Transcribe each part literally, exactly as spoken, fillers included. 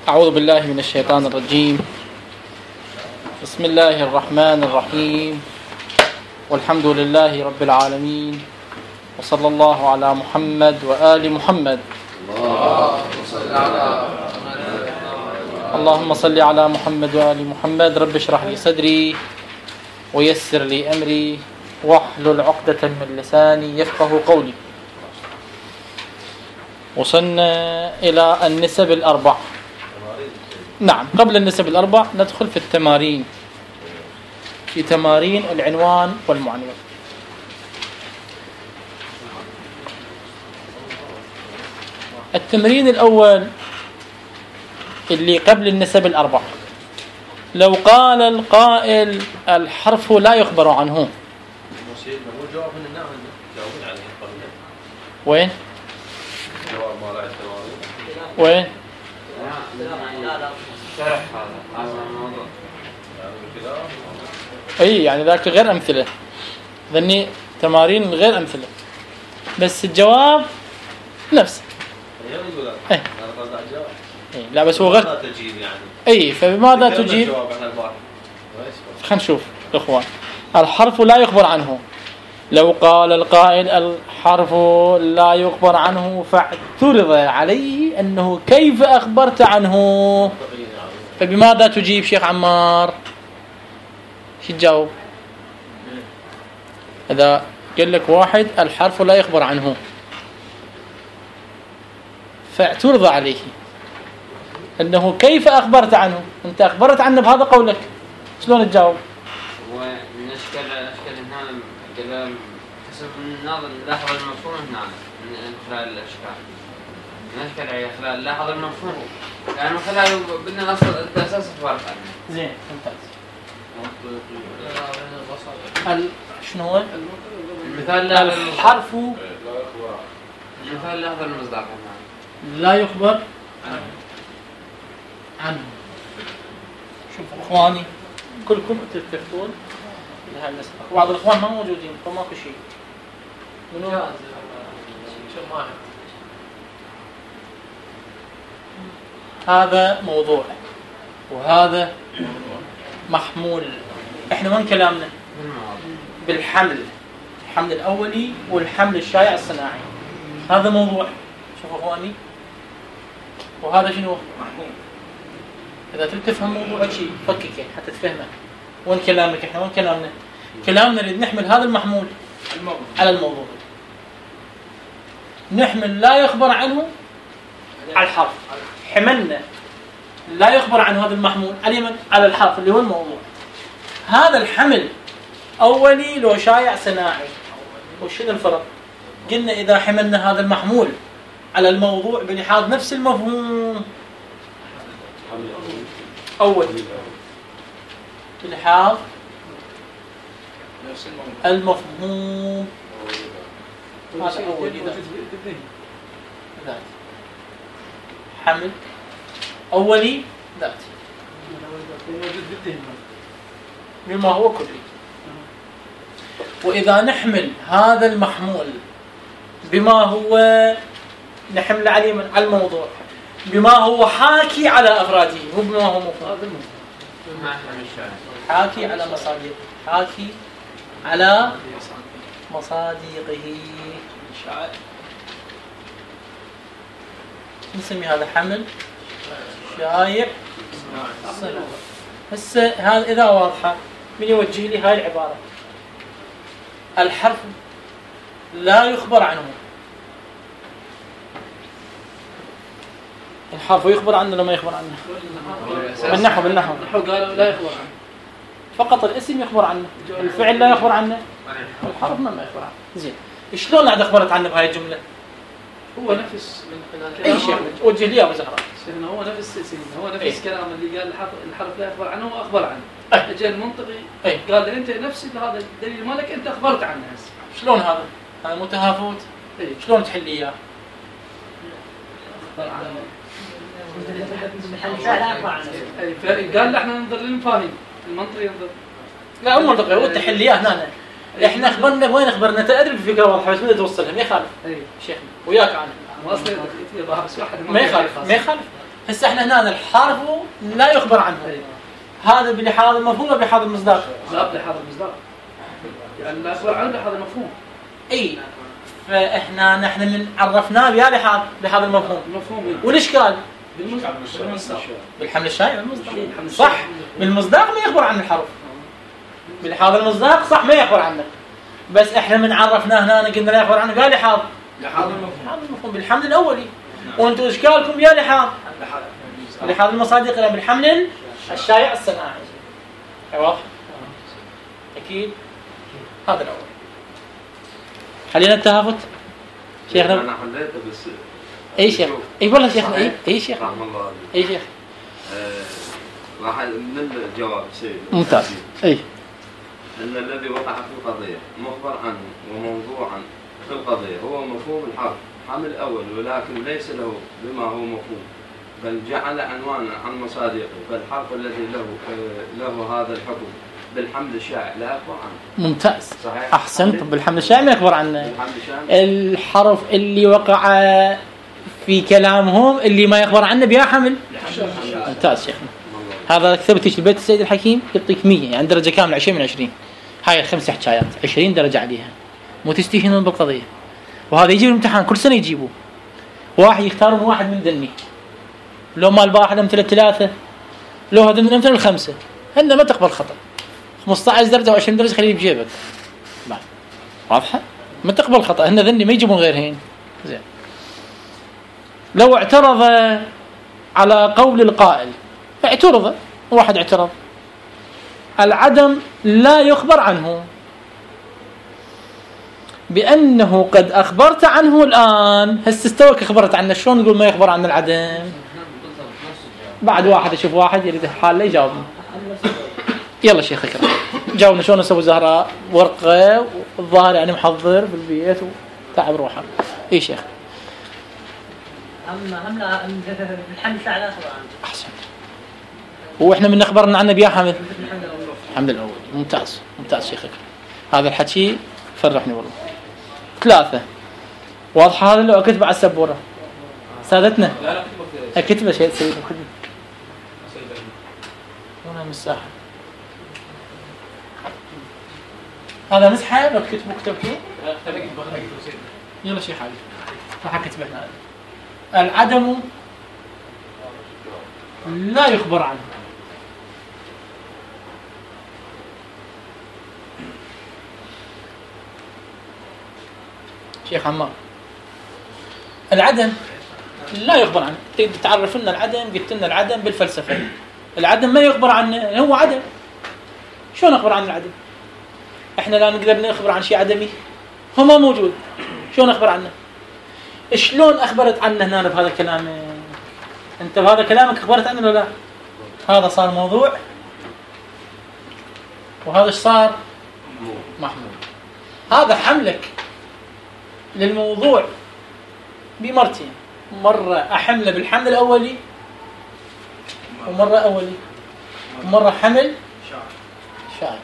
أعوذ بالله من الشيطان الرجيم. بسم الله الرحمن الرحيم، والحمد لله رب العالمين، وصلى الله على محمد وآل محمد. اللهم صل على محمد وآل محمد. رب اشرح لي صدري ويسر لي أمري واحلل عقدة من لساني يفقه قولي. وصلنا إلى النسب الأربع. نعم، قبل النسب الأربع ندخل في التمارين، في تمارين العنوان والمعنون. التمرين الأول اللي قبل النسب الأربع، لو قال القائل الحرف لا يخبر عنه. وين؟ وين؟ اي يعني ذاك غير امثله، ذني تمارين غير امثله، بس الجواب نفسه. اي اي لا بس هو غير اي. فبماذا تجيب؟ خلينا نشوف اخوان. الحرف لا يخبر عنه، لو قال القائل الحرف لا يخبر عنه فاعترض عليه أنه كيف أخبرت عنه، فبماذا تجيب شيخ عمار؟ شو تجاوب؟ إذا قال لك واحد الحرف لا يخبر عنه فاعترض عليه أنه كيف أخبرت عنه، أنت أخبرت عنه بهذا قولك، شلون تجاوب؟ ونشكل أشكال هنا كلام حسب النظر لاحظ المفهوم هنا من خلال الأشكال، نشكل على خلال لاحظ المفهوم، يعني من خلال بدنا نصل الأساس الفرق عنه. زين ممتاز. ال شنو هو؟ المثال الحرف مثال لاحظ المصداق لا يخبر عنه. شوفوا اخواني كلكم تتفقون لهذا المسألة، بعض الاخوان ما موجودين فماكو شيء. منو شو واحد؟ هذا موضوع وهذا محمول. احنا وين كلامنا؟ بالحمل، الحمل الاولي والحمل الشائع الصناعي. هذا موضوع، شوفوا اخواني، وهذا شنو؟ محمول. اذا تبي تفهم موضوع شيء فككه حتى تفهمه. وين كلامك؟ احنا وين كلامنا؟ كلامنا نريد نحمل هذا المحمول على الموضوع. نحمل لا يخبر عنه على الحرف، حملنا لا يخبر عن هذا المحمول على من؟ على الحرف اللي هو الموضوع. هذا الحمل أولي لو شائع صناعي. وشنو الفرق؟ قلنا إذا حملنا هذا المحمول على الموضوع بلحاظ نفس المفهوم أولي، بلحاظ المفهوم هذا أولي ذات حمل أولي ذاتي مما هو كلي. وإذا نحمل هذا المحمول بما هو نحمل عليه من على الموضوع بما هو حاكي على أفراده، مو بما هو مفرد، حاكي على مصادق، حاكي على مصادقه، نسمي هذا حمل شائع صناعي. هسه هذا إذا واضحة من يوجه لي هاي العبارة؟ الحرف لا يخبر عنه. الحرف يخبر عنه ولا ما يخبر عنه؟ بالنحو بالنحو قالوا لا يخبر عنه، فقط الاسم يخبر عنه، الفعل لا يخبر عنه، الحرف ما يخبر عنه. زين، شلون عاد اخبرت عنه بهاي الجملة؟ هو نفس من اي شيء وجه لي يا ابو زهراء. سيدنا هو نفس سيدنا هو نفس إيه؟ كلام اللي قال الحرف الحرف لا يخبر عنه واخبر عنه. اجى المنطقي إيه؟ قال انت نفس هذا الدليل مالك انت اخبرت عنه هسه. شلون هذا؟ هذا متهافوت. إيه؟ شلون تحل اياه؟ اخبر عنه. قال احنا ننظر للمفاهيم، المنطقي ينظر. لا مو منطقي، هو التحل اياه هنا. احنا اخبرنا وين اخبرنا؟ تدري الفكره واضحه بس بدنا توصلها. ما يخالف اي شيخنا وياك انا ما اصلا يظهر بس واحد ما يخالف ما يخالف هسه احنا هنا الحرف لا يخبر عنه، هذا بلحاظ المفهوم وبلحاظ المصداق؟ لا بلحاظ المصداق، يعني لا يخبر عنه بلحاظ المفهوم. اي فاحنا نحن من عرفناه بيا لحاظ بلحاظ المفهوم. المفهوم والاشكال بالمصداق، بالحمل الشائع والمصداق صح. بالمصداق ما يخبر عن الحرف، بلحاظ المصداق صح ما يخبر عنه، بس احنا من عرفناه هنا قلنا لا يخبر عنه بيا لحاظ لحاظ المفهوم بالحمل الاولي. وانتم اشكالكم بيا لحاظ لحاظ المصادق لا بالحمل الشائع الصناعي. واضح؟ اكيد هذا الاول. حلينا التهافت شيخنا. انا حليته بس اي شيخ اي والله شيخنا اي اي شيخ رحم الله اي شيخ آه راح من الجواب سيد ممتاز. اي ان الذي وقع في القضيه مخبر عنه وموضوعا في القضيه هو مفهوم الحرف حمل الاول، ولكن ليس له بما هو مفهوم، بل جعل عنوانا عن مصادقه، فالحرف الذي له آه له هذا الحكم بالحمل الشائع لا يخبر عنه. ممتاز صحيح. احسنت. بالحمل الشائع ما يخبر عنه. بالحمل الشائع الحرف اللي وقع في كلامهم اللي ما يخبر عنه بيا حمل. ممتاز شيخنا. هذا كتبت في البيت السيد الحكيم يعطيك مية يعني درجة كاملة عشرين من عشرين. هاي خمس حكايات عشرين درجة عليها، مو تستهينون بالقضية. وهذا يجيب الامتحان كل سنة يجيبوه، واحد يختارون واحد من ذني، لو مال واحد امثلة ثلاثة، لو هذا من امثلة الخمسة، هن ما تقبل خطأ. خمسة عشر درجة و عشرين درجة خليه بجيبك. بعد واضحة؟ ما تقبل خطأ، هن ذني ما يجيبون غيرهن. زين. لو اعترض على قول القائل، اعترض واحد اعترض، العدم لا يخبر عنه بأنه قد أخبرت عنه الآن. هسه استوك أخبرت عنه، شلون نقول ما يخبر عن العدم؟ بعد واحد يشوف واحد يريد حال لا يجاوبني. يلا شيخ اكرم جاوبنا شلون نسوي زهراء ورقة والظاهر يعني محضر بالبيت وتعب روحه. اي شيخ هم هم بالحمل الشائع احسن. واحنا من اخبرنا عنه بيا حمل الحمد الاول. ممتاز ممتاز شيخ اكرم، هذا الحكي فرحني والله. ثلاثة واضحة. هذا لو اكتب على السبورة سادتنا اكتبه شيء سيد خدمة هنا مساحة. هذا مسحة لو كتبوا كتبتوا يلا شيء حاجة راح اكتب هنا. العدم لا يخبر عنه شيخ عمار. العدم لا يخبر عنه. تعرف لنا العدم، قلت لنا العدم بالفلسفة العدم ما يخبر عنه، هو عدم. شو نخبر عن العدم؟ احنا لا نقدر نخبر عن شيء عدمي، هو ما موجود، شو نخبر عنه؟ شلون اخبرت عنه هنا بهذا الكلام؟ انت بهذا كلامك اخبرت عنه ولا لا؟ هذا صار موضوع وهذا ايش صار؟ محمول. هذا حملك للموضوع بمرتين، مرة احمله بالحمل الاولي ومرة اولي ومرة حمل شائع.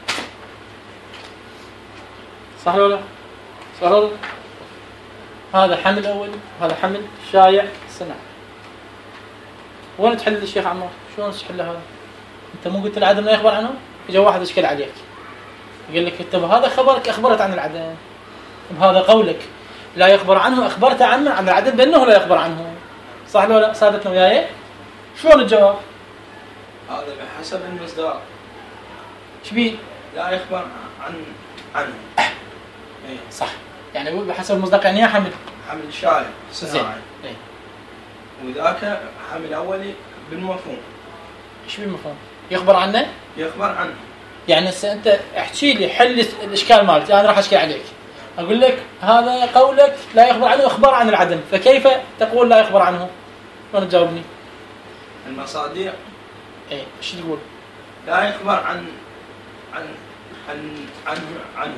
صح ولا لا؟ صح ولا لا؟ هذا حمل اولي وهذا حمل شائع صناعي. وين تحل الشيخ عمار؟ شلون تحل هذا؟ انت مو قلت العدم لا يخبر عنه؟ اجى واحد اشكل عليك يقول لك انت بهذا خبرك اخبرت عن العدم، بهذا قولك لا يخبر عنه اخبرت عنه عن العدم بانه لا يخبر عنه. صح ولا لا؟ سادتنا وياي شلون الجواب؟ هذا بحسب المصداق. ايش بيه؟ لا يخبر عن عنه. اي صح، يعني بحسب المصداق يعني يا حمل حمل شائع صناعي. اي وذاك حمل اولي بالمفهوم. ايش بالمفهوم؟ يخبر عنه؟ يخبر عنه. يعني انت احكي لي حل الاشكال مالتي، انا راح اشكي عليك. اقول لك هذا قولك لا يخبر عنه اخبار عن العدم، فكيف تقول لا يخبر عنه؟ شلون تجاوبني؟ المصادق ايه ايش تقول؟ لا يخبر عن عن عن عنه عنه.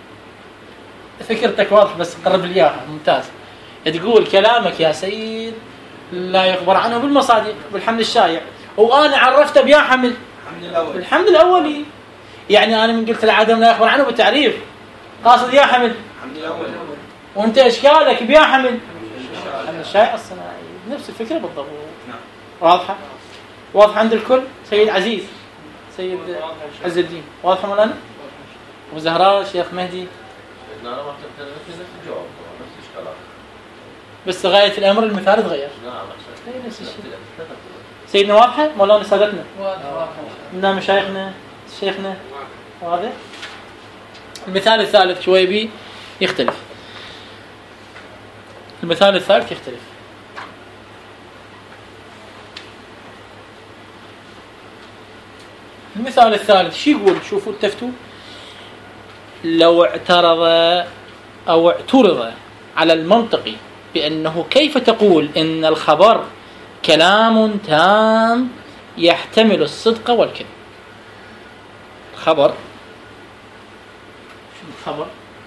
فكرتك واضح بس قرب لي اياها. ممتاز. تقول كلامك يا سيد لا يخبر عنه بالمصادق بالحمل الشائع، وانا عرفته بيا حمل الحمد الاول بالحمل الاولي. يعني انا من قلت العدم لا يخبر عنه بالتعريف قاصد يا حمل الحمد الاول، وانت اشكالك بيا حمل الحمل الشائع الصناعي. نفس الفكره بالضبط. نعم. واضحة؟ واضحة عند الكل؟ سيد عزيز، سيد عز الدين، واضحة مولانا؟ وزهراء، شيخ مهدي. بس غاية الأمر المثال تغير. سيدنا واضحة؟ مولانا سادتنا من مشايخنا شيخنا واضح؟ المثال الثالث شوي بي يختلف. المثال الثالث يختلف. المثال الثالث شو يقول؟ شوفوا التفتوا. لو اعترض أو اعترض على المنطقي بأنه كيف تقول إن الخبر كلام تام يحتمل الصدق والكذب. الخبر شو الخبر؟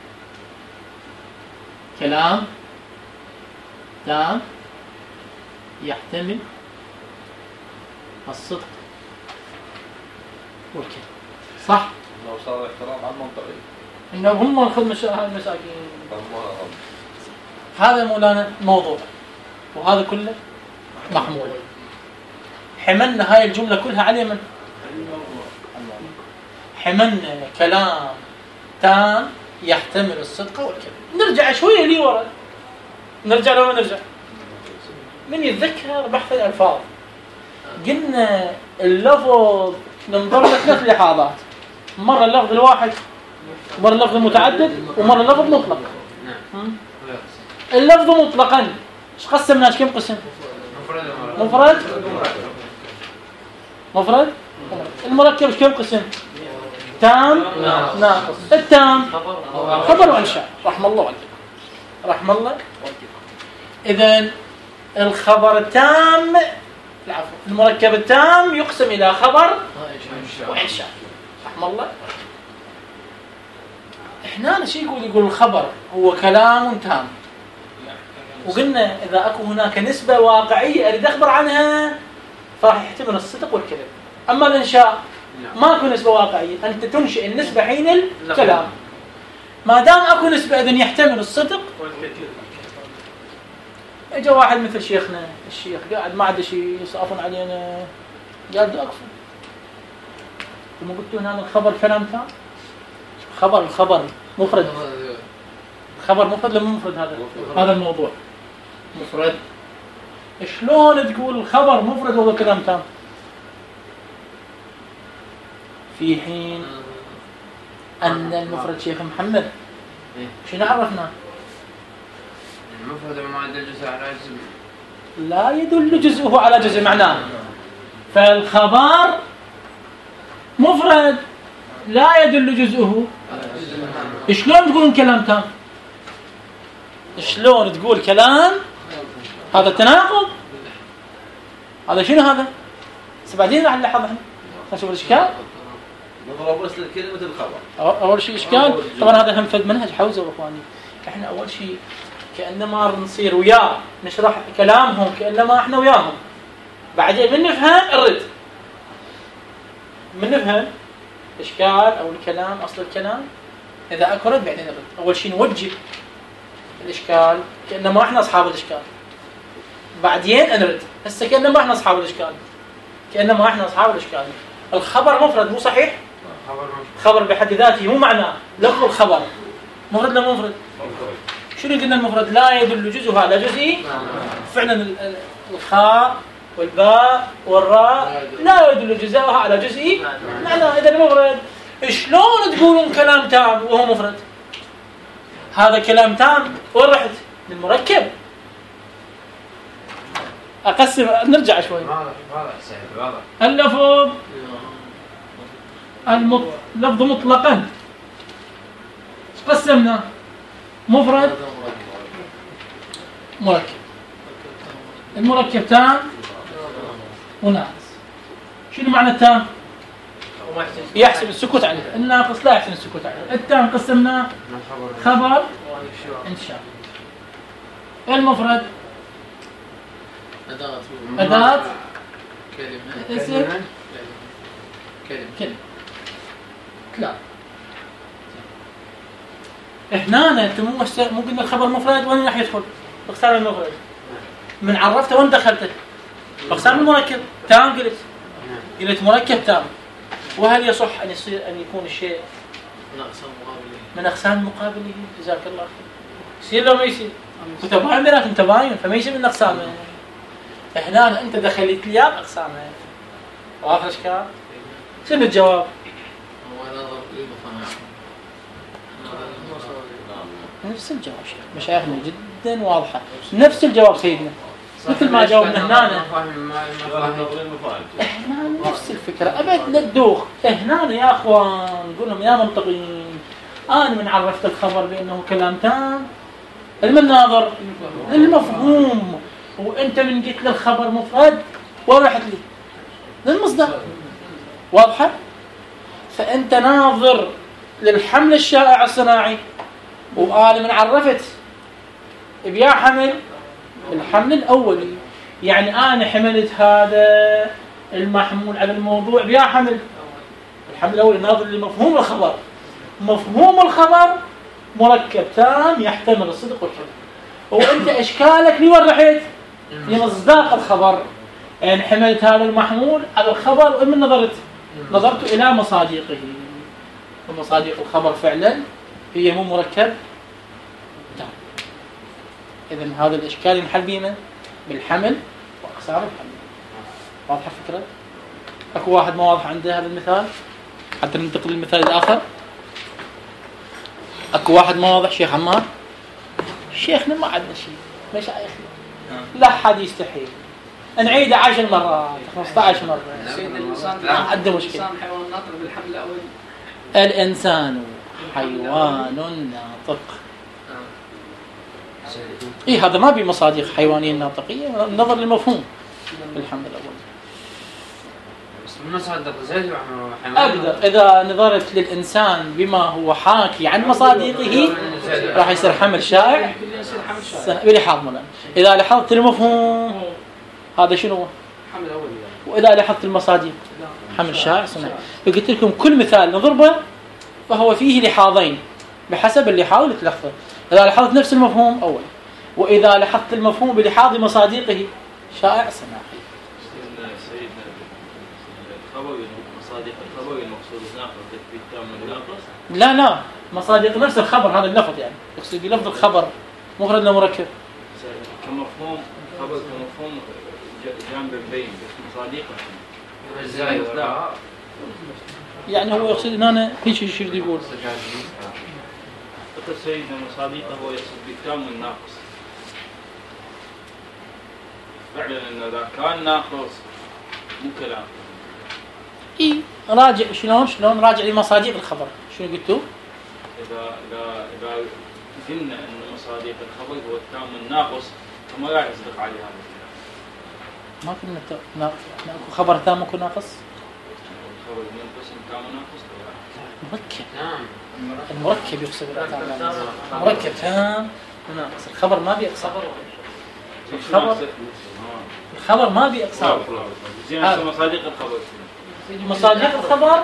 كلام تام يحتمل الصدق والكذب، صح؟ لو صار احترام على المنطقي إنه هم الخدمة المساكين. هذا مولانا موضوع، وهذا كله محمول. حملنا هاي الجملة كلها على من؟ حملنا كلام تام يحتمل الصدق والكذب. نرجع شوية لي ورا، نرجع لو ما نرجع من يتذكر بحث الألفاظ. قلنا اللفظ ننظر له ثلاث لحاظات، مرة اللفظ الواحد، مرة اللفظ المتعدد، ومرة اللفظ مطلق. اللفظ مطلقا ايش قسمناش؟ كم قسم؟ مفرد مفرد المركب ايش كم قسم؟ تام ناقص. التام خبر وانشاء. رحم الله والدك، رحم الله. اذا الخبر التام العفو المركب التام يقسم الى خبر وانشاء. رحم الله. احنا شيء يقول يقول الخبر هو كلام تام، وقلنا اذا اكو هناك نسبه واقعيه اريد اخبر عنها فراح يحتمل الصدق والكذب. اما الانشاء ماكو نسبه واقعيه، انت تنشئ النسبه حين الكلام. ما دام اكو نسبه اذن يحتمل الصدق والكذب. اجى واحد مثل شيخنا الشيخ قاعد ما عنده شيء يصافون علينا، قال اكفوا. ثم قلت هنا الخبر كلام تام. خبر الخبر مفرد، خبر مفرد ولا مو مفرد؟ هذا هذا الموضوع مفرد. شلون تقول الخبر مفرد وهو كلام تام في حين أن المفرد شيخ محمد شنو عرفنا؟ المفرد ما يدل جزء على جزء، لا يدل جزءه على جزء معناه. فالخبر مفرد لا يدل جزءه. شلون تقولون كلام تام؟ شلون تقول كلام؟ هذا تناقض. هذا شنو هذا؟ بعدين راح نلاحظ احنا نشوف الاشكال. نضرب بس كلمه الخبر. اول شيء اشكال. طبعا هذا هم فد منهج حوزه اخواني. احنا اول شيء كانما نصير وياه نشرح كلامهم كانما احنا وياهم. بعدين من نفهم الرد، من نفهم اشكال او الكلام اصل الكلام. اذا اكو رد بعدين الرد. اول شيء نوجه الاشكال كانما احنا اصحاب الاشكال، بعدين نرد. هسه كانما احنا اصحاب الاشكال، كانما احنا اصحاب الاشكال. الخبر مفرد مو صحيح؟ خبر بحد ذاته مو معناه لفظ الخبر مفرد لا مفرد. شنو قلنا؟ المفرد لا يدل جزءها على جزء. فعلا الخاء والباء والراء لا يدل جزءها على جزء معناه. اذا مفرد. شلون تقولون كلام تام وهو مفرد؟ هذا كلام تام. وين رحت؟ للمركب. اقسم نرجع شوي. اللفظ المط... لفظ مطلقا قسمنا مفرد مركب. المركب تام وناقص. شنو معنى التام؟ يحسب السكوت عليه. الناقص لا يحسب السكوت عليه. التام قسمناه خبر انشاء. المفرد أداة أداة كلمة اسم كلمة كلمة لا. احنا انت مو مو قلنا الخبر مفرد وين راح يدخل؟ اختار المفرد. من عرفته وين دخلته؟ أقسام المركب تام قلت قلت مركب تام. وهل يصح أن يصير أن يكون الشيء من أقسام مقابله؟ جزاك الله خير. يصير لو ما يصير متباين بيناتهم تباين فما يصير من أقسامه. هنا أنت دخلت لي أقسامه واضح الإشكال؟ شنو الجواب؟ نفس الجواب شيخ مشايخنا جدا واضحة نفس الجواب سيدنا مثل ما جاوبنا هنا. احنا نفس الفكرة أبد لا تدوخ. هنا يا أخوان نقول لهم يا منطقيين أنا من عرفت الخبر بأنه كلام تام علم الناظر المفهوم وأنت من قلت للخبر مفرد ورحت لي للمصدر واضحة. فأنت ناظر للحمل الشائع الصناعي وقال من عرفت بيا حمل الحمل الأولي يعني أنا حملت هذا المحمول على الموضوع بيا حمل الحمل الأولي ناظر لمفهوم الخبر. مفهوم الخبر مركب تام يحتمل الصدق والكذب وأنت إشكالك لي ورحت لمصداق الخبر يعني حملت هذا المحمول على الخبر ومن نظرت نظرت إلى مصادقه ومصادق الخبر فعلا هي مو مركب تام. إذن هذا الإشكال ينحل بينا بالحمل وأقسام الحمل. واضحة الفكرة؟ أكو واحد ما واضح عنده هذا المثال حتى ننتقل للمثال الآخر. أكو واحد ما واضح شيخ عمار؟ شيخنا ما عندنا شيء مشايخنا لا حد يستحيل نعيده عشر مرات خمسة عشر مرة. الإنسان عنده مشكلة. الإنسان حيوان ناطق بالحمل الأول. الإنسان حيوان ناطق. إيه هذا ما بمصادق حيوانية ناطقية نظر للمفهوم بالحمل الأول. مصادق زي أقدر إذا نظرت للإنسان بما هو حاكي عن مصادقه راح يصير حمل شائع بلحاظ ملا. إذا لاحظت المفهوم هذا شنو؟ حمل أول. وإذا لاحظت المصادق حمل شائع صناعي. فقلت لكم كل مثال نضربه فهو فيه لحاظين بحسب اللحاظ اللي تلفظه. إذا لاحظت نفس المفهوم أول وإذا لاحظت المفهوم بلحاظ مصادقه شائع صناعي. مصادق الخبر المقصود ناقص تثبيت تام من ناقص؟ لا لا مصادق نفس الخبر هذا اللفظ يعني يقصد بلفظ الخبر مفرد ولا مركب؟ كمفهوم خبر كمفهوم جانب بين بس مصادقه يعني هو يقصد ان انا هيك شيء يقول قلت سيدنا مصادقه هو يقصد بالتام والناقص فعلا ان اذا كان ناقص مو كلام. اي راجع شلون شلون راجع لمصادق الخبر شنو قلتوا؟ اذا اذا اذا قلنا ان مصادق الخبر هو التام والناقص فما راح يصدق عليه هذا الكلام. ما كنا ناقص خبر تام وكو ناقص؟ الخبر منقسم تام وناقص مركب. نعم المركب يقصد مركب تام وناقص. الخبر ما بيقصد الخبر الخبر ما بيقصد زين مصادق الخبر مصادق الخبر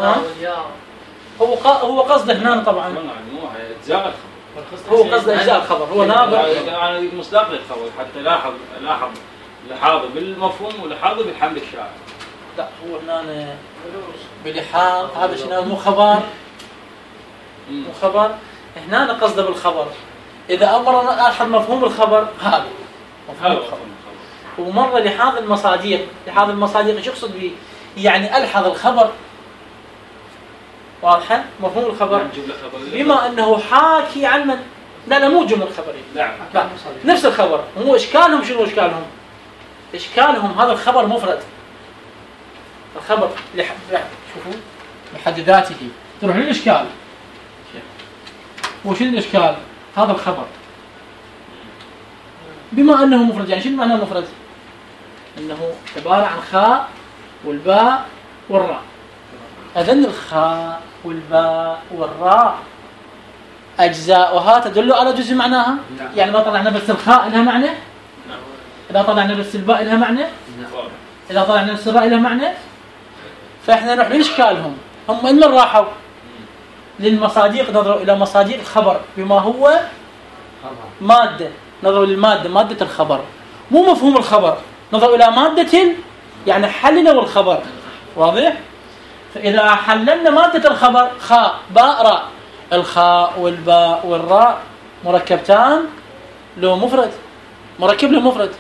هو هو قصده هنا طبعا مو اجزاء الخبر هو قصده اجزاء الخبر هو ناظر يعني مصداق للخبر حتى لاحظ لاحظ لحاظه بالمفهوم ولحاظه بالحمل الشائع. لا هو هنا بلحاظ هذا شنو مو خبر مو خبر هنا قصده بالخبر. اذا امر لاحظ مفهوم الخبر هذا مفهوم الخبر ومره لحاظ المصادق. لحاظ المصادق ايش يقصد به؟ يعني الحظ الخبر واضحه مفهوم الخبر بما انه حاكي عن من لا لا مو جمله خبريه نعم نفس الخبر. مو اشكالهم شنو اشكالهم؟ اشكالهم هذا الخبر مفرد. الخبر لح... شوفوا بحد ذاته تروح للاشكال وشنو الاشكال؟ هذا الخبر بما انه مفرد يعني شنو معناه مفرد؟ انه عباره عن خاء والباء والراء. اذن الخاء والباء والراء اجزاؤها تدل على جزء معناها. يعني ما طلعنا بس الخاء لها معنى؟ اذا طلعنا بس الباء لها معنى؟ اذا طلعنا بس الراء لها معنى؟ فاحنا نروح لاشكالهم. هم من راحوا للمصادق نظروا الى مصادق الخبر بما هو ماده. نظروا للماده ماده الخبر مو مفهوم الخبر. نظر إلى مادة يعني حللوا الخبر، واضح؟ فإذا حللنا مادة الخبر خاء باء راء، الخاء والباء والراء مركبتان لو مفرد، مركب له مفرد.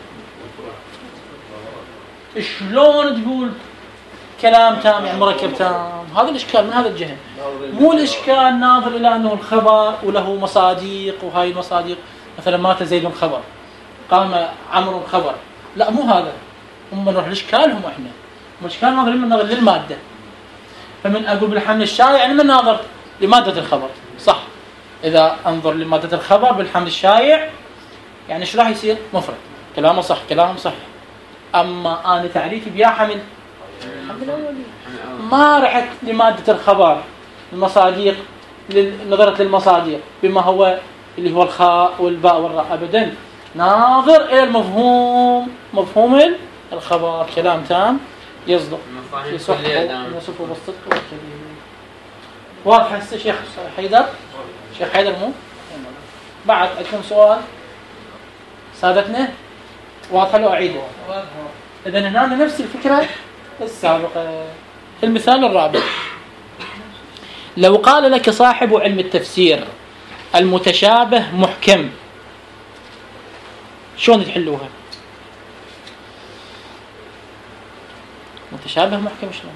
شلون تقول كلام تام يعني مركب تام؟ هذا الإشكال من هذا الجهة، مو الإشكال ناظر إلى أنه الخبر وله مصاديق، وهاي المصاديق مثلا مات زيد خبر، قام عمرو خبر، لا مو هذا. هم نروح الإشكال هم إحنا الإشكال ناظر من نظر للمادة. فمن أقول بالحمل الشائع يعني من ناظر لمادة الخبر، صح. إذا أنظر لمادة الخبر بالحمل الشائع يعني إيش راح يصير؟ مفرد. كلامه صح، كلامه صح. أما أنا تعريفي بيا حمل حمل أولي، ما رحت لمادة الخبر المصاديق، نظرت للمصاديق بما هو اللي هو الخاء والباء والراء، أبدا ناظر إلى المفهوم، مفهوم الخبر. كلام تام يصدق يصح يصف بالصدق والكذب. واضح هسه شيخ حيدر؟ شيخ حيدر مو؟ بعد عندكم سؤال سادتنا؟ واضح لو أعيده؟ إذن هنا نفس الفكرة السابقة. المثال الرابع: لو قال لك صاحب علم التفسير المتشابه محكم، شلون تحلوها؟ متشابه محكم شلون؟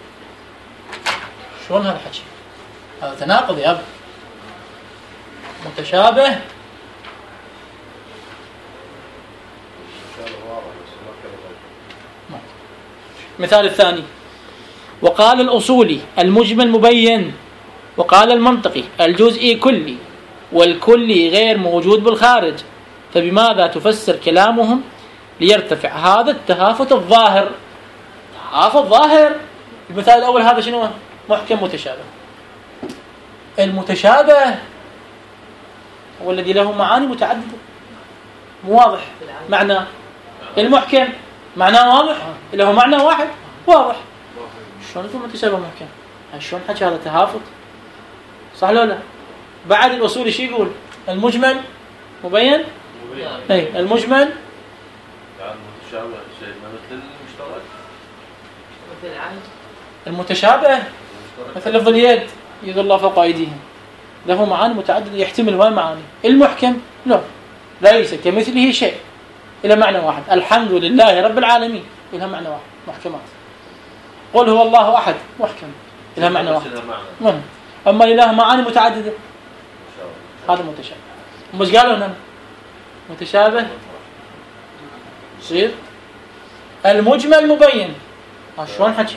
شلون هذا الحكي؟ هذا تناقض يا أبو. متشابه مثال الثاني: وقال الأصولي المجمل مبين، وقال المنطقي الجزئي كلي، والكلي غير موجود بالخارج، فبماذا تفسر كلامهم ليرتفع هذا التهافت الظاهر؟ تهافت ظاهر. المثال الأول هذا شنو؟ محكم متشابه. المتشابه هو الذي له معاني متعددة، مو واضح معناه. المحكم معناه واضح، له معنى واحد واضح. شلون يكون متشابه محكم؟ شلون حكي هذا تهافت؟ صح ولا لا؟ بعد الأصول شو يقول؟ المجمل مبين. اي المجمل يعني متشابه شيء مثل المشترك، مثل العين. المتشابه مثل لفظ اليد، يد الله فوق أيديهم، له معاني متعددة يحتمل هاي معاني. المحكم لا، ليس كمثله شيء، إلى معنى واحد. الحمد لله رب العالمين إلى معنى واحد، محكمات. قل هو الله أحد محكم إلى معنى واحد. من؟ أما إله معاني متعددة هذا متشابه. مش قالوا هنا متشابه صير المجمل مبين. شلون حكي؟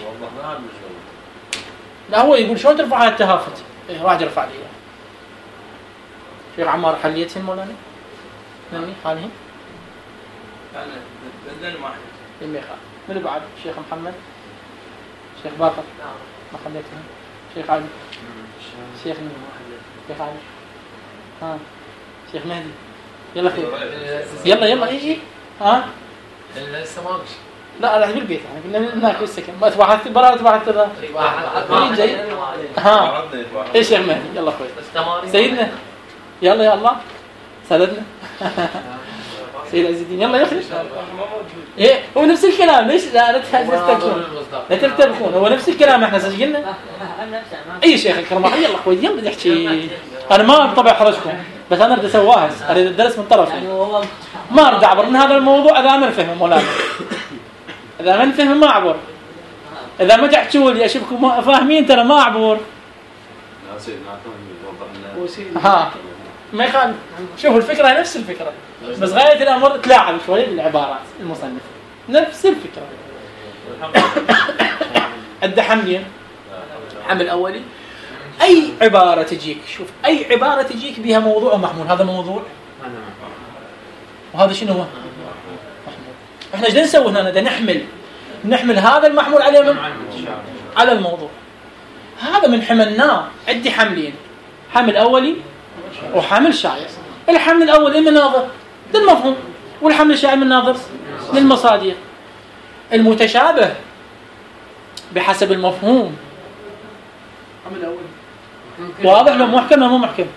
لا هو يقول شلون ترفع على التهافت؟ إيه واحد يرفع لي إياه. شيخ عمار حليتهن مولانا؟ نمي حالهم؟ أنا بدل واحد. يمي خال. من بعد؟ شيخ محمد؟ شيخ باقر؟ ما خليتهم. شيخ علي؟ شيخ مين؟ شيخ علي؟ ها؟ شيخ مهدي؟ يلا خير. يلا يلا إيه إيه؟ ها؟ لسه ما مش. لا راح بالبيت احنا قلنا هناك بالسكن. ما تبعثت برا تبعثت برا. جاي. ها. ايش يا مهدي؟ يلا اخوي. سيدنا. يلا يا الله. سادتنا. سيد عز الدين يلا يا اخي. ايه هو نفس الكلام. ليش لا لا تسترخون؟ لا ترتبخون. هو نفس الكلام احنا سجلنا. اي شيخ الكرام يلا اخوي يلا نحكي. انا ما بطبع حرجكم بس انا بدي اسويها اريد الدرس من طرفي. ما اريد اعبر من هذا الموضوع اذا ما نفهم مولانا. اذا ما نفهم ما اعبر. اذا ما تحكوا لي اشوفكم فاهمين ترى ما اعبر. ها ما يخالف. شوفوا الفكره نفس الفكره بس غايه الامر تلاعب شوي بالعبارات المصنف نفس الفكره. عند حملين حمل اولي اي عباره تجيك شوف اي عباره تجيك بها موضوع ومحمول. هذا موضوع وهذا شنو هو محمول. احنا ايش نسوي هنا؟ بدنا نحمل نحمل هذا المحمول على من؟ على الموضوع. هذا من حملناه. عندي حملين حمل اولي وحمل شائع. الحمل الاول اما ناظر للمفهوم والحمل الشائع من ناظر للمصادر. المتشابه بحسب المفهوم واضح لو محكم ولا مو محكم؟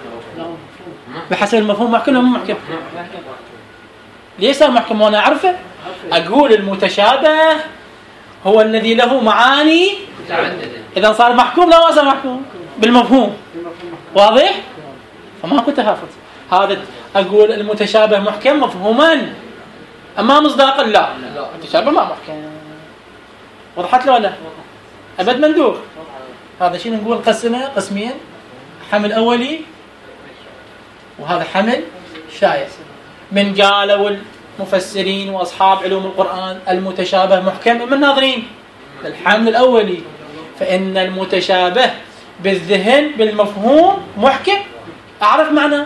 بحسب المفهوم محكم ولا مو محكم؟ ليش صار محكم وانا اعرفه؟ أقول المتشابه هو الذي له معاني إذا صار محكوم لا ما صار محكوم بالمفهوم. واضح؟ فماكو تهافت. هذا أقول المتشابه محكم مفهوما أما مصداقا لا، المتشابه ما محكم. وضحت له ولا؟ أبد مندوق. هذا شيء نقول قسمه قسمين، حمل أولي وهذا حمل شايع. من قالوا المفسرين وأصحاب علوم القرآن المتشابه محكم من ناظرين الحمل الأولي، فإن المتشابه بالذهن بالمفهوم محكم أعرف معناه.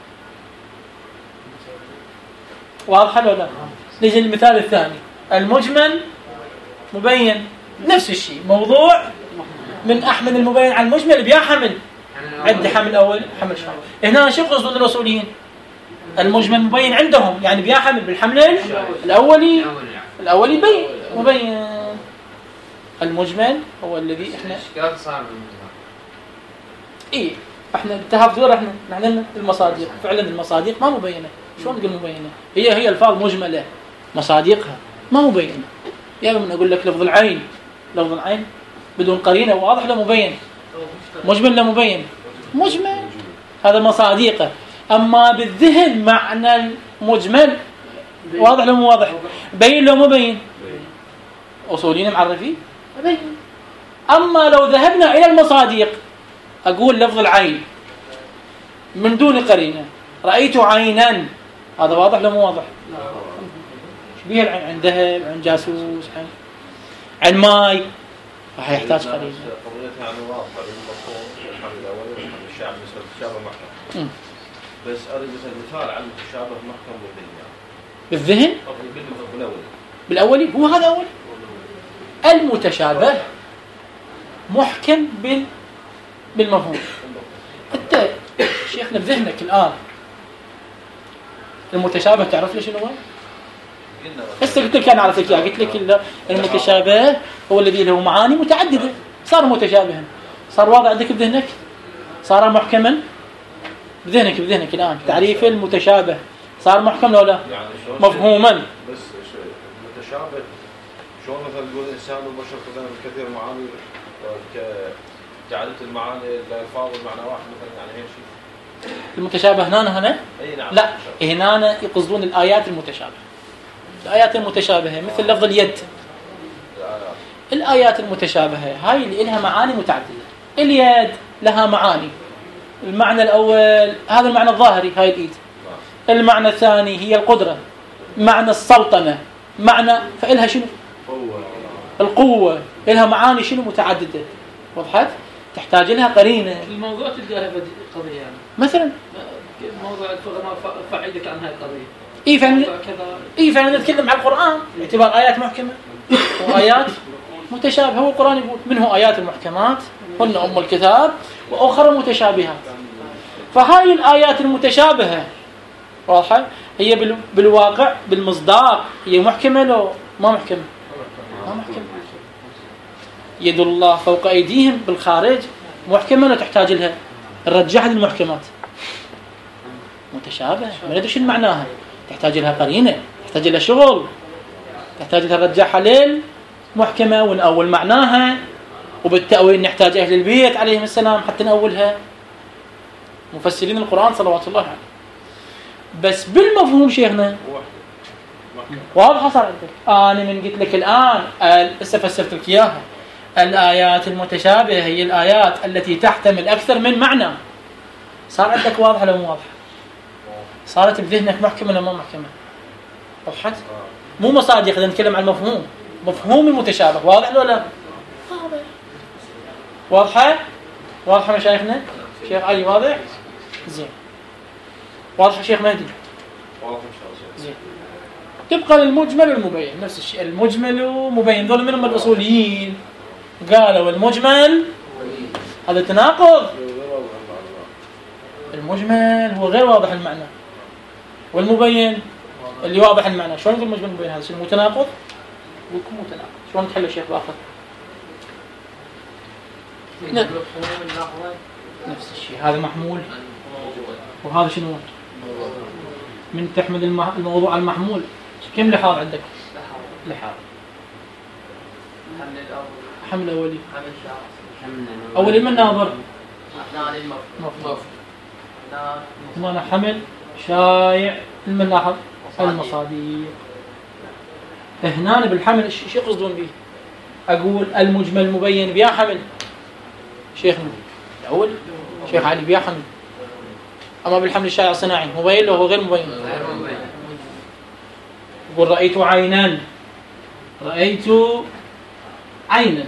واضح ولا لا؟ نجي المثال الثاني، المجمل مبين، نفس الشيء، موضوع من أحمل المبين على المجمل بيا حمل، عندي حمل أول حمل شايع. هنا شو قصدون الأصوليين؟ المجمل مبين عندهم يعني بيا حمل بالحمل الأولي، الأولي بين مبين. المجمل هو الذي احنا اشكال صار بالمجمل. ايه احنا التهافت احنا نحن المصادق فعلا المصادق ما مبينه. شلون نقول مبينه؟ هي هي الفاظ مجمله مصادقها ما مبينه. يا من اقول لك لفظ العين، لفظ العين بدون قرينه واضح له مبين، مجمل له مبين، مجمل هذا مصادقه. اما بالذهن معنى المجمل واضح له مو واضح، بين له مبين. اصوليين معرفين بين. اما لو ذهبنا الى المصادق اقول لفظ العين من دون قرينه، رايت عينا، هذا واضح له مو واضح؟ شبيه العين؟ عن ذهب، عن جاسوس، عن عن ماي، راح يحتاج قرينه. قضيتها يعني واضحه بالمفهوم الحمل الاولي والحمل الشاعر بالنسبه للتشابه محكم. بس اريد مثال عن التشابه محكم بالذهن. بالذهن؟ بالاولي. بالاولي هو هذا اولي. المتشابه محكم بال بالمفهوم. انت شيخنا بذهنك الان المتشابه تعرف لي شنو هو؟ هسه قلت لك انا اعرف لك اياه، قلت لك المتشابه هو الذي له معاني متعدده، صار متشابها، صار واضح عندك بذهنك، صار محكما بذهنك بذهنك الان. تعريف المتشابه صار محكم لو لا؟ مفهوما. بس المتشابه شلون مثلا نقول الانسان والبشر كلهم كثير معاني كجعلت المعاني الالفاظ والمعنى واحد مثلا، يعني هيك شيء. المتشابه هنا هنا؟ اي نعم. لا هنا يقصدون الايات المتشابهه. الآيات المتشابهة مثل لفظ اليد. الآيات المتشابهة هاي اللي لها معاني متعددة. اليد لها معاني. المعنى الأول هذا المعنى الظاهري، هاي الإيد. المعنى الثاني هي القدرة. معنى السلطنة. معنى فإلها شنو؟ القوة. إلها معاني شنو متعددة. وضحت؟ تحتاج لها قرينة. الموضوع تلقاها قضية يعني. مثلا موضوع الفقه فاعدك عن هاي القضية. إيه فعلا إيه فعلا نتكلم عن القرآن باعتبار آيات محكمة وآيات متشابهة. هو القرآن يقول منه آيات المحكمات هن أم الكتاب وأخرى متشابهات. فهاي الآيات المتشابهة واضحة هي بالواقع بالمصداق هي محكمة لو ما محكمة؟ ما محكمة. يد الله فوق أيديهم بالخارج محكمة لو تحتاج لها نرجعها للمحكمات متشابهة ما ندري شو معناها، تحتاج لها قرينة، تحتاج لها شغل، تحتاج لها نرجعها للمحكمة ونأول معناها، وبالتأويل نحتاج أهل البيت عليهم السلام حتى نأولها، مفسرين القرآن صلوات الله عليه. بس بالمفهوم شيخنا واضح صار عندك. أنا من قلت لك الآن لسه فسرت لك إياها، الآيات المتشابهة هي الآيات التي تحتمل أكثر من معنى. صار عندك واضح ولا مو واضح؟ صارت بذهنك محكمة ولا ما محكمة؟ وضحت؟ مو مصادق إذا نتكلم عن المفهوم، مفهوم المتشابه واضح ولا لا؟ واضح. واضحة؟ واضحة مشايخنا؟ شيخ علي واضح؟ زين. واضح شيخ مهدي؟ واضح إن شاء الله. زين. تبقى للمجمل والمبين نفس الشيء، المجمل ومبين ذول منهم الأصوليين قالوا المجمل هذا تناقض. المجمل هو غير واضح المعنى والمبين اللي واضح المعنى. شلون نقول المجمل والمبين هذا شيء متناقض؟ يكون متناقض. شلون تحل الشيخ باخر؟ نفس الشيء، هذا محمول وهذا شنو؟ من تحمل الموضوع المحمول كم لحاظ عندك؟ لحاظ. حمل الأول حمل أولي حمل شخص حمل أولي من ناظر أثناء المفروض هنا حمل شايع الملاحظ المصاديق. هنا بالحمل ايش يقصدون به؟ اقول المجمل المبين بيا حمل شيخنا الاول شيخ علي بيا حمل، اما بالحمل الشائع الصناعي مبين له هو غير مبين. يقول رايت عينا، رايت عينا،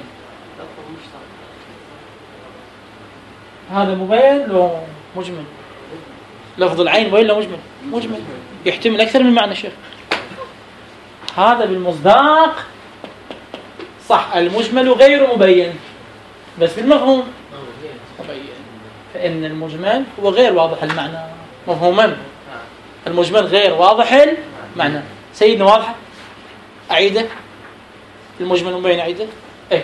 هذا مبين له مجمل. لفظ العين مبين له مجمل، مجمل يحتمل اكثر من معنى شيخ. هذا بالمصداق صح، المجمل غير مبين، بس بالمفهوم مبين، فإن المجمل هو غير واضح المعنى مفهوما. المجمل غير واضح المعنى. سيدنا واضحة؟ أعيده المجمل مبين أعيده؟ إيه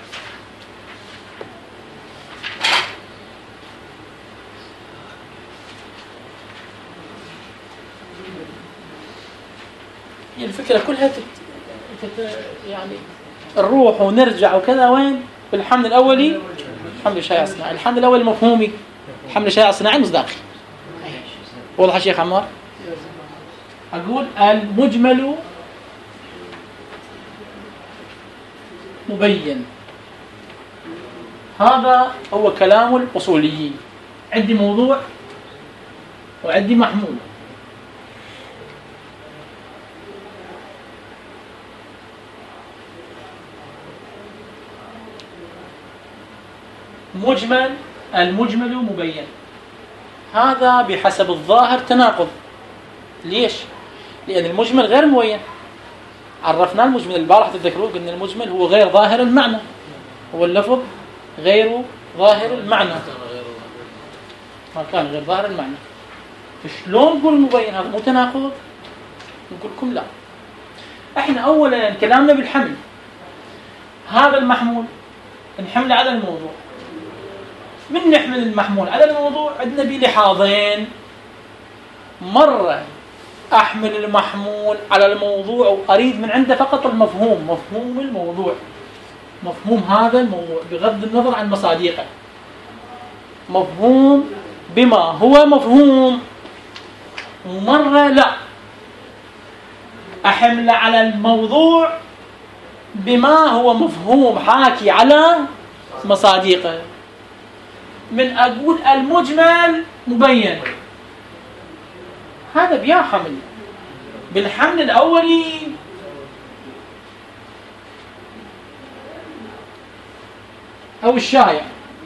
الفكرة كلها تت... تت... يعني الروح ونرجع وكذا وين؟ بالحمل الأولي الحمل الشائع الصناعي، الحمل الأولي مفهومي، الحمل الشائع الصناعي مصداقي. واضح يا شيخ عمار؟ أقول المجمل مبين، هذا هو كلام الأصوليين. عندي موضوع وعندي محمول. مجمل المجمل مبين، هذا بحسب الظاهر تناقض. ليش؟ لأن المجمل غير مبين. عرفنا المجمل البارحة تذكرون قلنا المجمل هو غير ظاهر المعنى، هو اللفظ غير ظاهر المعنى، ما كان غير ظاهر المعنى. فشلون نقول مبين؟ هذا مو تناقض؟ نقول لكم لا. احنا اولا كلامنا بالحمل، هذا المحمول نحمل على الموضوع. من نحمل المحمول على الموضوع عندنا بلحاظين. مرة أحمل المحمول على الموضوع وأريد من عنده فقط المفهوم، مفهوم الموضوع، مفهوم هذا الموضوع بغض النظر عن مصادقه، مفهوم بما هو مفهوم. ومرة لا، أحمل على الموضوع بما هو مفهوم حاكي على مصادقه. من أقول المجمل مبين، هذا بيا حمل. بالحمل الأولي أو الشائع،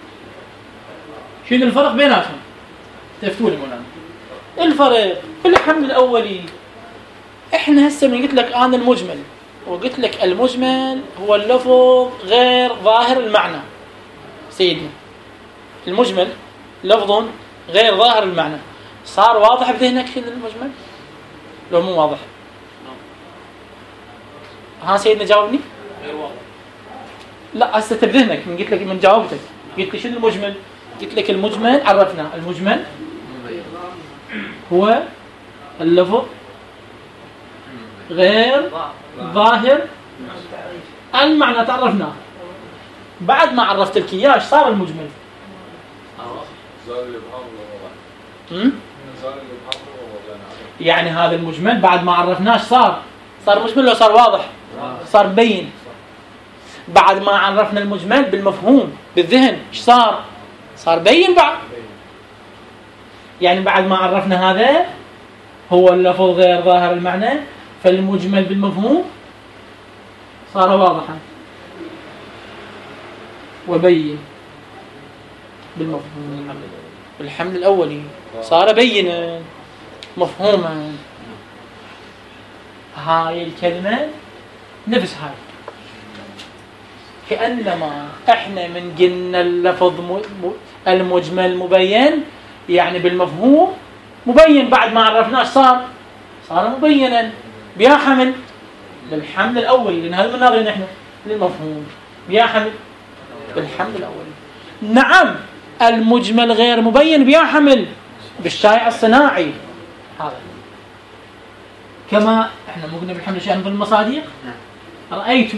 شنو الفرق بيناتهم؟ تفتوني مولانا. الفرق بالحمل الأولي، إحنا هسه من قلت لك أنا المجمل، وقلت لك المجمل هو اللفظ غير ظاهر المعنى. سيدنا المجمل لفظ غير ظاهر المعنى، صار واضح بذهنك شنو المجمل؟ لو مو واضح؟ ها سيدنا جاوبني؟ غير واضح. لا هسه بذهنك من قلت لك من جاوبتك قلت لي شنو المجمل؟ قلت لك المجمل عرفنا المجمل هو اللفظ غير ظاهر المعنى، تعرفناه. بعد ما عرفت لك اياه صار المجمل؟ يعني هذا المجمل بعد ما عرفناش صار صار مجمل لو صار واضح؟ صار مبين. بعد ما عرفنا المجمل بالمفهوم بالذهن ايش صار؟ صار بين. بعد يعني بعد ما عرفنا هذا هو اللفظ غير ظاهر المعنى، فالمجمل بالمفهوم صار واضحا وبين بالمفهوم. بالحمل الأولي صار بينا مفهوما. هاي الكلمة نفس هاي، كأنما احنا من قلنا اللفظ المجمل مبين يعني بالمفهوم مبين. بعد ما عرفناش صار صار مبينا بيا حمل. بالحمل الأولي لأن هذا من ناظرين احنا للمفهوم بيا حمل بالحمل الأولي. نعم المجمل غير مبين بيا حمل بالشائع الصناعي. هذا كما احنا مو قلنا بالحمل شيئا بالمصادق، رأيت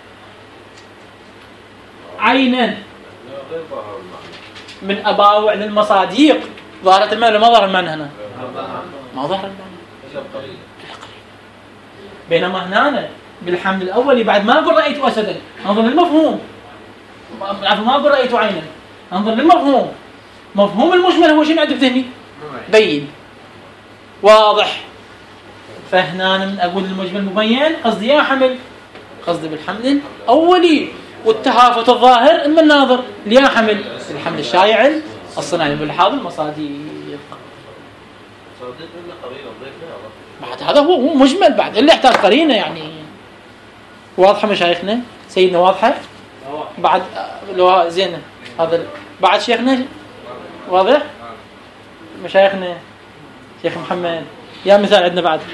عينا من أباوع للمصاديق، ظهرت المعنى ما ظهر المعنى هنا؟ ما ظهر المعنى. بينما هنا بالحمد الأولي بعد ما أقول رأيت أسدا، أنظر للمفهوم، ما أقول رأيت عينا، أنظر للمفهوم. مفهوم المجمل هو شيء عندي بذهني بين واضح، فهنا من أقول المجمل مبين قصدي يا حمل، قصدي بالحمل الأولي والتهافت الظاهر إما الناظر ليا حمل الحمل الشائع الصناعي بالحاضر المصاديق. بعد هذا هو هو مجمل، بعد اللي يحتاج قرينه يعني. واضحه مشايخنا سيدنا؟ واضحه بعد لو زين هذا بعد شيخنا واضح مشايخنا؟ شيخ محمد يا مثال عندنا بعد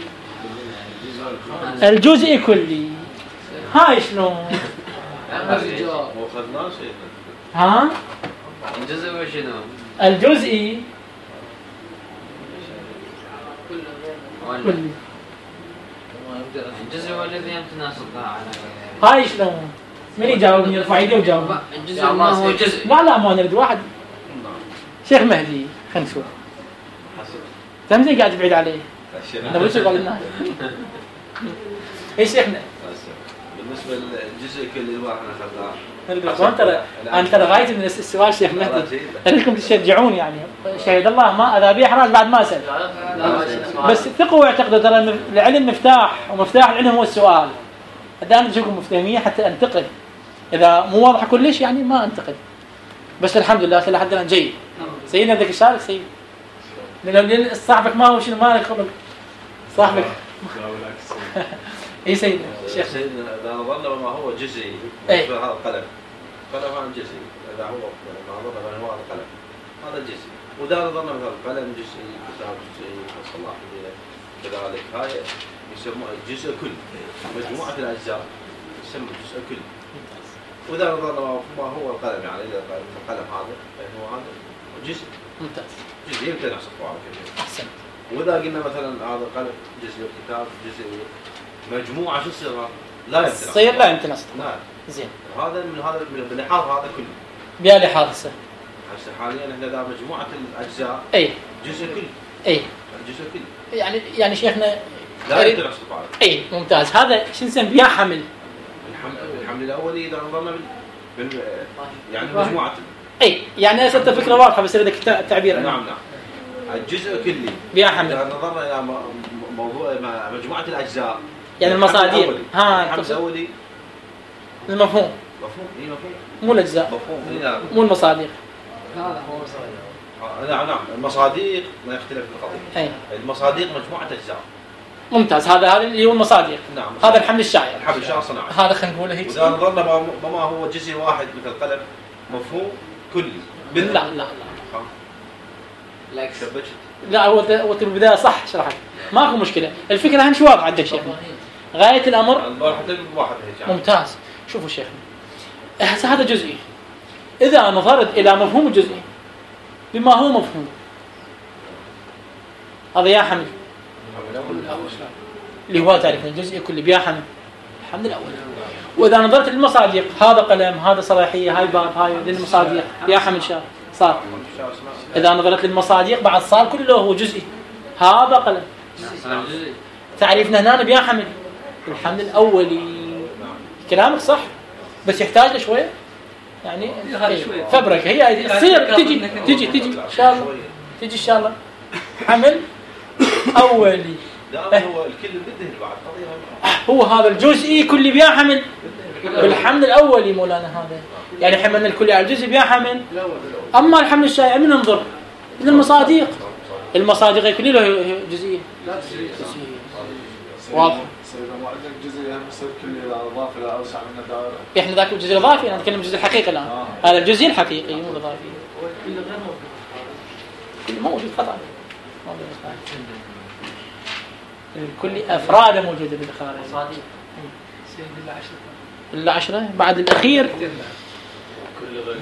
الجزء كلي. هاي شلون؟ ها الجزء وشنو؟ الجزئي كلي. الجزء هو الذي يتناسب مع هاي شلون؟ من يجاوبني؟ يرفع يده ويجاوب. الجزء ما هو جزء. لا لا ما نريد واحد. شيخ مهدي خلينا نشوف. زين قاعد بعيد عليه. نبغى شو قال لنا. ايش شيخنا؟ بالنسبه للجزء كل اللي احنا اخذناه ترى انت غايت من السؤال شيخ مهدي، اريدكم تشجعون يعني. شهد الله ما اذا بي احراج بعد ما اسال، بس ثقوا واعتقدوا ترى العلم مفتاح، ومفتاح العلم هو السؤال. اذا انا بشوفكم مفتهمين حتى انتقد، اذا مو واضحه كلش يعني ما انتقد. بس الحمد لله لحد الان جيد. سيدنا ذاك الشارك سيد لأن صاحبك ما هو شنو مالك خلق صاحبك. اي سيدنا الشيخ سيدنا اذا نظرنا بما هو جزئي بالنسبه لهذا القلم، قلم هذا جزئي، اذا هو ما نظرنا بما هو هذا القلم هذا جزئي، واذا نظرنا مثلا القلم جزئي، كتاب جزئي، صلاحيه كذلك، هاي يسموها جزء كل، مجموعه الاجزاء يسمى جزء كل. واذا نظرنا ما هو القلم يعني اذا القلم هذا هو هذا جزء ممتاز، جزء يمكن نحصره على كذا. احسن. واذا قلنا مثلا هذا القلم جزء والكتاب جزء مجموعه شو يصير؟ لا يمكن تصير لا يمكن اصلا. نعم زين. هذا من هذا من اللحاظ هذا كله. بيا لحاظ هسه. هسه حاليا احنا اذا مجموعه الاجزاء اي جزء كل. اي جزء كل. يعني يعني شيخنا لا يمكن نحصره على. اي ممتاز. هذا شو نسميه بيا حمل. الحمل الحمل الاولي اذا نظرنا من يعني مجموعه. اي يعني هسه الفكره واضحه بس بدك التعبير. نعم نعم. الجزء كلي بيا حمل. اذا نظرنا الى موضوع مجموعه الاجزاء يعني المصاديق. ها الحمل الاولي المفهوم. مفهوم اي مفهوم. مو الاجزاء. مفهوم لا. مو المصاديق. هذا هو مصاديق. نعم نعم المصاديق ما يختلف القضيه. اي المصاديق مجموعه اجزاء. ممتاز. هذا هذا اللي هو المصاديق. نعم. هذا الحمل الشائع. الحمل الشائع صناعي. هذا خلينا نقوله هيك. واذا نظرنا بما هو جزء واحد مثل القلم مفهوم كلي. لا لا لا. لا شبكت. لا هو هو البدايه صح شرحت ماكو مشكله. الفكره هم شو واضحه عندك شيخ. غايه الامر حتى واحد هيك. ممتاز. شوفوا شيخنا هسه هذا جزئي. اذا نظرت الى مفهوم الجزئي بما هو مفهوم هذا يا حمل اللي هو تعرف الجزئي كله بيا حمل الحمد لله. واذا نظرت للمصاديق هذا قلم هذا صلاحيه هاي باب هاي للمصاديق يا حمل شاء صار. اذا نظرت للمصاديق بعد صار كله هو جزئي. هذا قلم تعريفنا هنا بيا حمل الحمل الاولي. كلامك صح بس يحتاج شويه يعني فبركه. هي تصير تجي تجي تجي ان شاء الله تجي ان شاء الله. حمل اولي لا هو الكل بالذهن بعد قضيه. هو هذا الجزئي كل بيا حمل بالحمل الاولي مولانا. هذا يعني حملنا الكلي على الجزء بيا حمل. اما الحمل الشائع من ننظر للمصاديق. المصاديق كل له جزئيه لا جزئيه واضح. سيدنا ما عندك جزئيه هم يصير كلي اضافه الى اوسع من الدائره. احنا ذاك الجزء الاضافي. انا اتكلم الجزء الحقيقي الان. آه. هذا الجزء الحقيقي مو الاضافي. كل غير موجود. كل موجود قطعا موجود الكل افراد موجوده بالخارج. مصاديق سيد الله عشرة الا عشرة بعد الاخير. كل غير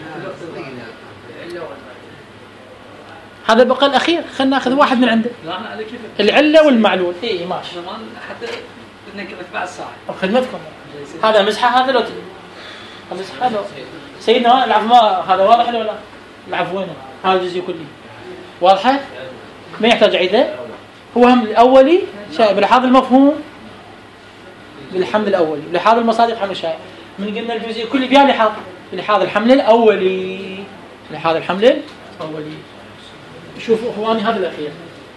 هذا بقى الاخير. خلينا ناخذ واحد من عنده. لا انا على كيف العله والمعلول. اي ماشي زمان حتى بدنا نتبع الساعه بخدمتكم. هذا مسحة هذا لو مسحة هذا سيدنا العفو ما هذا واضح ولا لا؟ العفو وينه؟ هذا الجزء كلي واضحة؟ ما يحتاج أعيده. هو هم الأولي شائع بلحاظ المفهوم بالحمل الأولي بلحاظ المصادق حمل شائع. من قلنا الجزء كلي بيا لحاظ بلحاظ الحمل الأولي بلحاظ الحمل الأولي. شوفوا إخواني هذا الأخير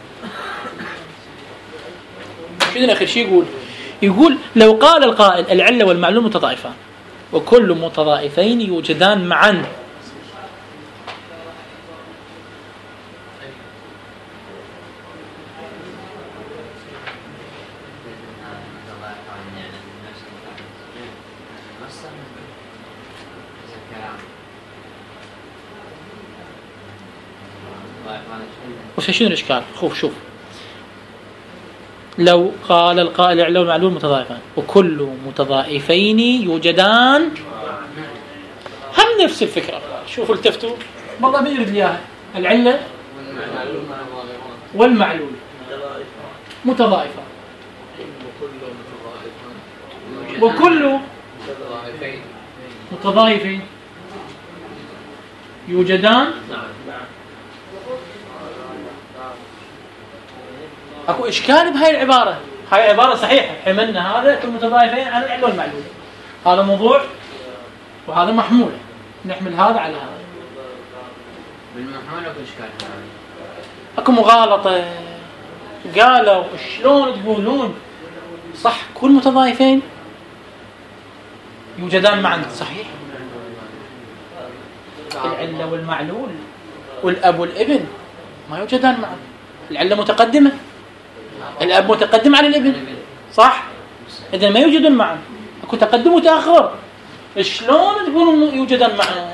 شو الأخير شو يقول؟ يقول لو قال القائل العلة والمعلوم متضائفان وكل متضائفين يوجدان معا وش شنو الإشكال؟ خوف شوف لو قال القائل العلة والمعلوم متضائفان وكل متضائفين يوجدان هم نفس الفكرة. شوفوا التفتوا والله ما يريد ليها العلة والمعلول متضائفان وكل متضائفين يوجدان. اكو اشكال بهاي العباره. هاي العباره صحيحه حملنا هذا كل متضائفين على العلة والمعلول هذا موضوع وهذا محمول نحمل هذا على هذا. بالمحمول اكو اشكال اكو مغالطه قالوا شلون تقولون صح كل متضائفين يوجدان معا صحيح العلة والمعلول والاب والابن ما يوجدان معا. العلة متقدمه الاب متقدم على الابن صح اذا ما يوجدون معا اكو تقدم وتاخر. شلون تقولون يوجدان معا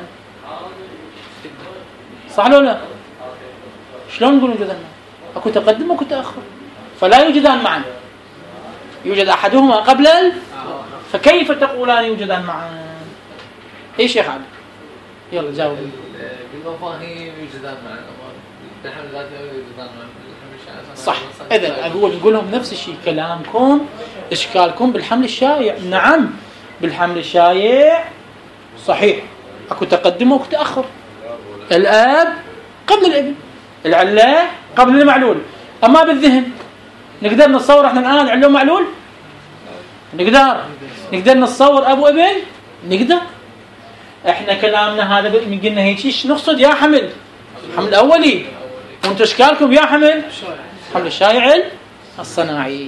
صح ولا لا؟ شلون تقولون يوجدان معا؟ اكو تقدم واكو تاخر فلا يوجدان معا يوجد احدهما قبل ال... فكيف تقولان يوجدان معا؟ اي شيخ عبد يلا جاوب. بالمفاهيم يوجدان معا بالحمل ذاته يوجدان معا صح. إذا أقول نقول لهم نفس الشيء كلامكم إشكالكم بالحمل الشائع. نعم بالحمل الشائع صحيح أكو تقدم وأكو تأخر. الآب قبل الابن العلة قبل المعلول. أما بالذهن نقدر نتصور إحنا الآن علة ومعلول نقدر نقدر نتصور أبو ابن نقدر. إحنا كلامنا هذا من قلنا هيك إيش نقصد يا حمل الحمل الأولي وانتو اشكالكم يا حمل حمل الشائع الصناعي.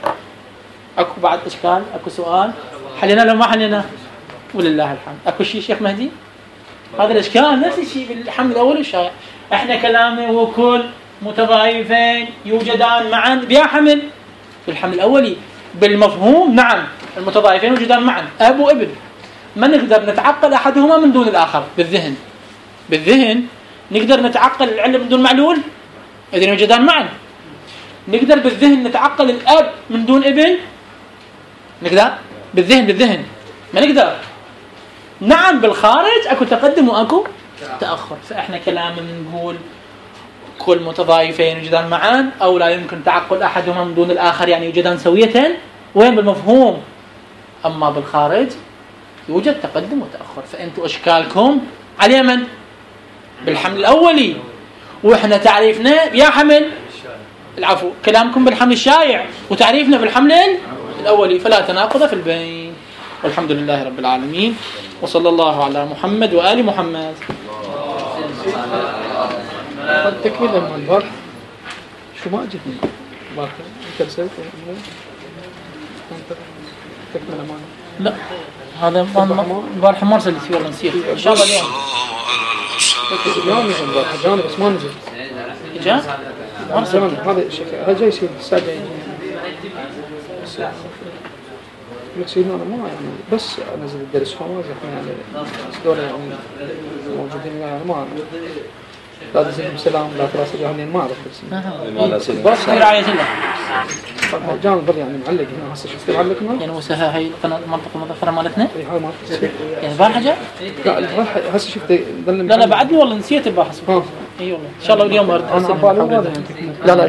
اكو بعد اشكال اكو سؤال حلينا لو ما حلينا ولله الحمد. اكو شيء شيخ مهدي هذا الاشكال نفس الشيء بالحمل الاول والشائع. احنا كلامنا هو كل متضائفين يوجدان معا بيا حمل بالحمل الاولي بالمفهوم. نعم المتضائفين يوجدان معا اب وابن ما نقدر نتعقل احدهما من دون الاخر. بالذهن بالذهن نقدر نتعقل العلة من دون معلول إذن يوجدان معا. نقدر بالذهن نتعقل الأب من دون ابن نقدر بالذهن بالذهن ما نقدر. نعم بالخارج أكو تقدم وأكو تأخر. فإحنا كلامنا نقول كل متضائفين يوجدان معا أو لا يمكن تعقل أحدهما من دون الآخر يعني يوجدان سوية وين بالمفهوم. أما بالخارج يوجد تقدم وتأخر. فأنتوا أشكالكم على من بالحمل الأولي وإحنا تعريفنا يا حمل العفو كلامكم بالحمل الشائع وتعريفنا بالحمل الأولي فلا تناقض في البين. والحمد لله رب العالمين وصلى الله على محمد وآل محمد. التكميل من البارح شو ما أجتني باكر أنت سويت تكمل أمان لا هذا البارح ما أرسلت فيه والله نسيت. إن شاء الله اليوم اليوم يجب البارح جاني بس ما نزل جاء ما أرسل هذا الشيء هذا جاي يصير الساعة سيدنا أنا ما يعني بس أنزل الدرس فما زحمة يعني دولة يعني موجودين يعني ما لا تزيد بسلام لا تراس جهني ما أعرف بس بس في رعاية الله جان بل يعني معلق هنا هسه شفت معلق هنا يعني وسها هاي القناة المنطقة المظفرة مالتنا هاي ما يعني البارحة جاء لا البارحة هسه شفت لا لا بعدني والله نسيت البارحة ها اي والله ان شاء الله اليوم انا عبالي لا لا